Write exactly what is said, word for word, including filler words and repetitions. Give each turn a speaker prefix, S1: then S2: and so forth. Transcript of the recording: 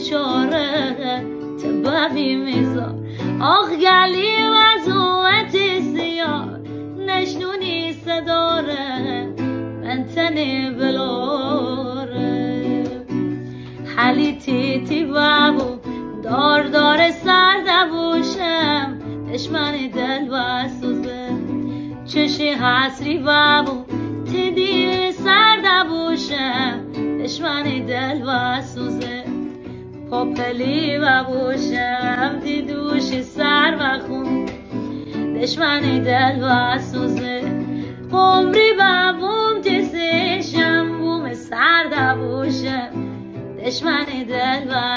S1: بیچاره تبابی میزار آخ گلی وزوت زیار نشنونی صداره من تنی بلاره حالی تیتی بابو دار دار سرده بوشم دشمن دل و سوزه چشی حسری بابو تیدی سرده بوشم دشمن دل و سوزه پاپلی و بوشم دیدوشی سر و خون دشمن دل و سوزه عمری بابوم تیزشم بوم سرده بوشم دشمن دل و